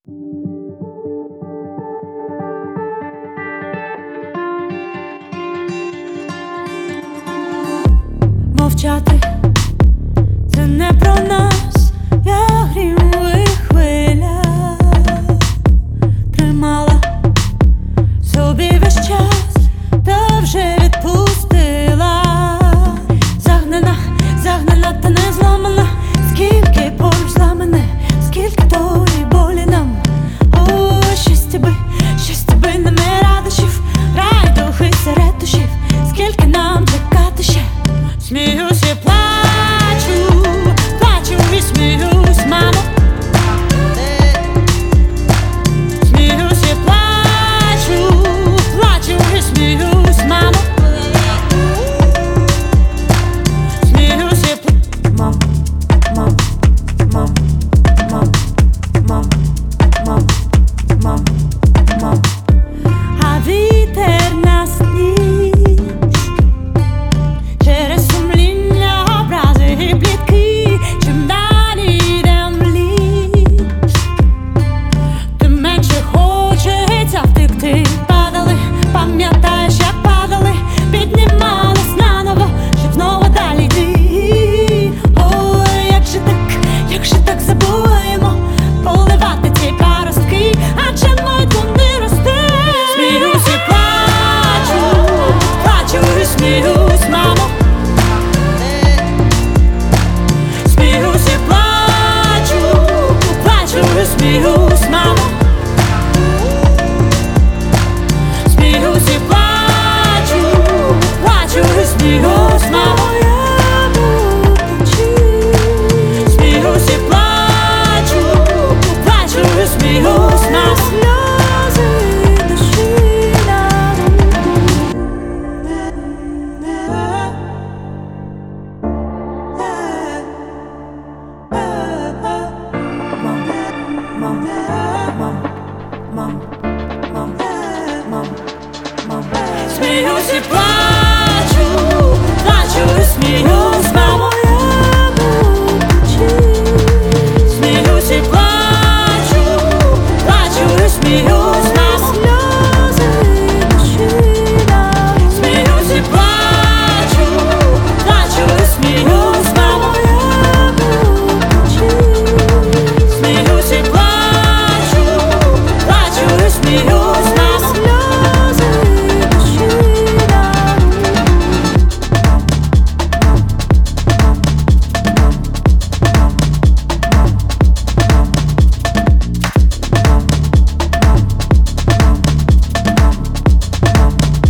Мовчати — це не про нас, я грім у хвилях тримала собі весь час, та вже відпустила. Загнана та не зламана, скільки поруч зла мене, скільки тої болі нам. О, щастя би не радощів, райдухи серед душів, скільки нам чекати ще. Сміюсь і плачу, плачу і сміюсь, мамо. Сміюсь і плачу, плачу і сміюсь, мамо. Сміюсь і мам, мам, мам, мам, мам, мам, мам, мам. А вітер нас ніж через сумління, образи і плітки. Чим далі йдем в ліс, тим менше хочеться втекти. Падали, пам'ятаєш, як падали, піднімались наново, щоб знову далі йти. Ой, як же так забуваємо поливати ці паростки, адже ми тут не росте. Сміюсь і плачу, плачу і сміюсь, мамо. Сміюсь і плачу, плачу і сміюсь, мамо. Сміюсь і плачу, плачу і сміюсь, мамо. Сміюсь і плачу, плачу і сміюсь, мамо. Сльози душі Сміюсь і плачу, плачу і сміюсь, мамо. Сміюсь і плачу, плачу і сміюсь, мамо. Сміюсь і плачу, плачу і сміюсь, мамо. Сміюсь і плачу, плачу і сміюсь, мамо.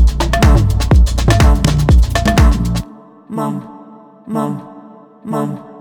Mom, mom, mom.